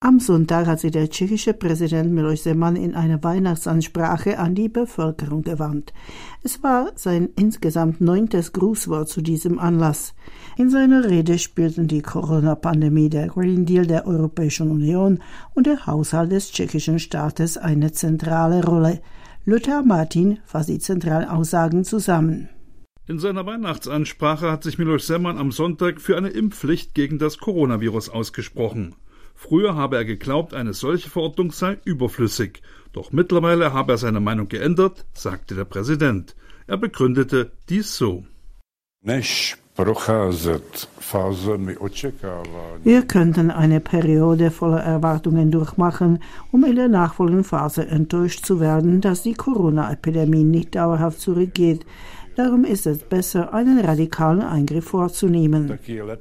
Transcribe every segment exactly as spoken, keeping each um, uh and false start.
Am Sonntag hat sich der tschechische Präsident Miloš Zeman in einer Weihnachtsansprache an die Bevölkerung gewandt. Es war sein insgesamt neuntes Grußwort zu diesem Anlass. In seiner Rede spielten die Corona-Pandemie, der Green Deal der Europäischen Union und der Haushalt des tschechischen Staates eine zentrale Rolle. Lothar Martin fasst die zentralen Aussagen zusammen. In seiner Weihnachtsansprache hat sich Miloš Zeman am Sonntag für eine Impfpflicht gegen das Coronavirus ausgesprochen. Früher habe er geglaubt, eine solche Verordnung sei überflüssig. Doch mittlerweile habe er seine Meinung geändert, sagte der Präsident. Er begründete dies so. Wir könnten eine Periode voller Erwartungen durchmachen, um in der nachfolgenden Phase enttäuscht zu werden, dass die Corona-Epidemie nicht dauerhaft zurückgeht. Darum ist es besser, einen radikalen Eingriff vorzunehmen.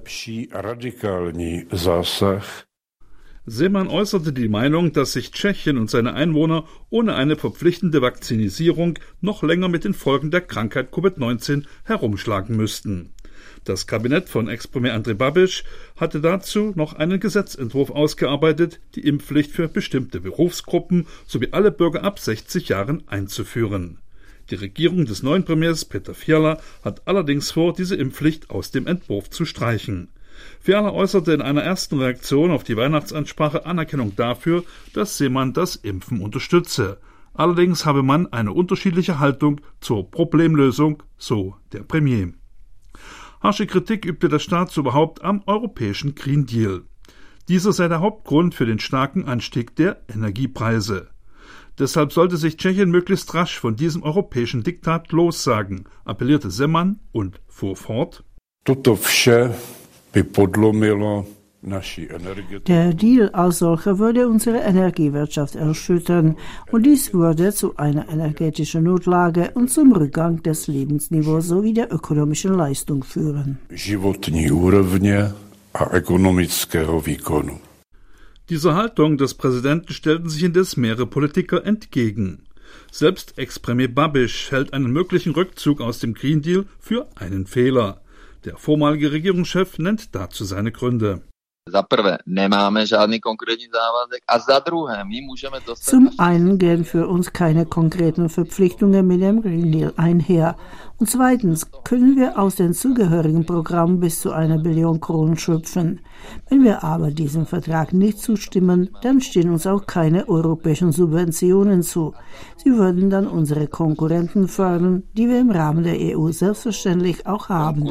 Zeman äußerte die Meinung, dass sich Tschechien und seine Einwohner ohne eine verpflichtende Vakzinisierung noch länger mit den Folgen der Krankheit Covid neunzehn herumschlagen müssten. Das Kabinett von Ex-Premier Andrej Babiš hatte dazu noch einen Gesetzentwurf ausgearbeitet, die Impfpflicht für bestimmte Berufsgruppen sowie alle Bürger ab sechzig Jahren einzuführen. Die Regierung des neuen Premiers Petr Fiala hat allerdings vor, diese Impfpflicht aus dem Entwurf zu streichen. Fiala äußerte in einer ersten Reaktion auf die Weihnachtsansprache Anerkennung dafür, dass Zeman das Impfen unterstütze. Allerdings habe man eine unterschiedliche Haltung zur Problemlösung, so der Premier. Harsche Kritik übte der Staatsoberhaupt am europäischen Green Deal. Dieser sei der Hauptgrund für den starken Anstieg der Energiepreise. Deshalb sollte sich Tschechien möglichst rasch von diesem europäischen Diktat lossagen, appellierte Zeman und fuhr fort. Der Deal als solcher würde unsere Energiewirtschaft erschüttern und dies würde zu einer energetischen Notlage und zum Rückgang des Lebensniveaus sowie der ökonomischen Leistung führen. Dieser Haltung des Präsidenten stellten sich indes mehrere Politiker entgegen. Selbst Ex-Premier Babiš hält einen möglichen Rückzug aus dem Green Deal für einen Fehler. Der vormalige Regierungschef nennt dazu seine Gründe. Zum einen gehen für uns keine konkreten Verpflichtungen mit dem Green Deal einher. Und zweitens können wir aus den zugehörigen Programmen bis zu einer Billion Kronen schöpfen. Wenn wir aber diesem Vertrag nicht zustimmen, dann stehen uns auch keine europäischen Subventionen zu. Sie würden dann unsere Konkurrenten fördern, die wir im Rahmen der E U selbstverständlich auch haben.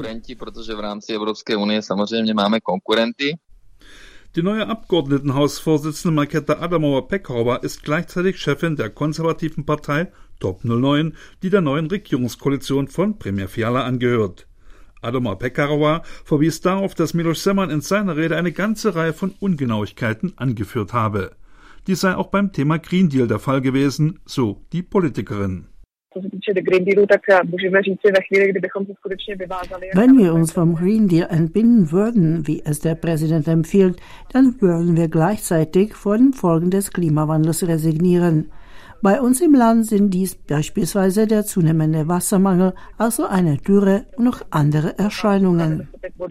Die neue Abgeordnetenhausvorsitzende Markéta Adamová-Pekarová ist gleichzeitig Chefin der konservativen Partei T O P null neun, die der neuen Regierungskoalition von Premier Fiala angehört. Adamová-Pekarová verwies darauf, dass Miloš Zeman in seiner Rede eine ganze Reihe von Ungenauigkeiten angeführt habe. Dies sei auch beim Thema Green Deal der Fall gewesen, so die Politikerin. Wenn wir uns vom Green Deal entbinden würden, wie es der Präsident empfiehlt, dann würden wir gleichzeitig vor den Folgen des Klimawandels resignieren. Bei uns im Land sind dies beispielsweise der zunehmende Wassermangel, also eine Dürre und noch andere Erscheinungen.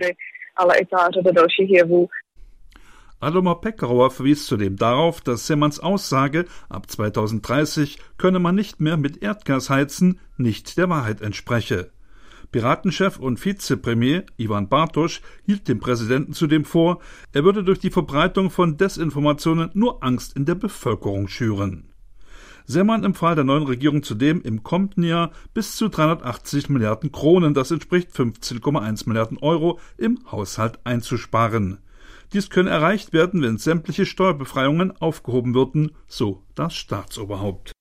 Adamová-Pekarová verwies zudem darauf, dass Zemans Aussage, ab zweitausenddreißig könne man nicht mehr mit Erdgas heizen, nicht der Wahrheit entspreche. Piratenchef und Vizepremier Ivan Bartoš hielt dem Präsidenten zudem vor, er würde durch die Verbreitung von Desinformationen nur Angst in der Bevölkerung schüren. Zeman empfahl der neuen Regierung zudem, im kommenden Jahr bis zu dreihundertachtzig Milliarden Kronen, das entspricht fünfzehn Komma eins Milliarden Euro, im Haushalt einzusparen. Dies könne erreicht werden, wenn sämtliche Steuerbefreiungen aufgehoben würden, so das Staatsoberhaupt.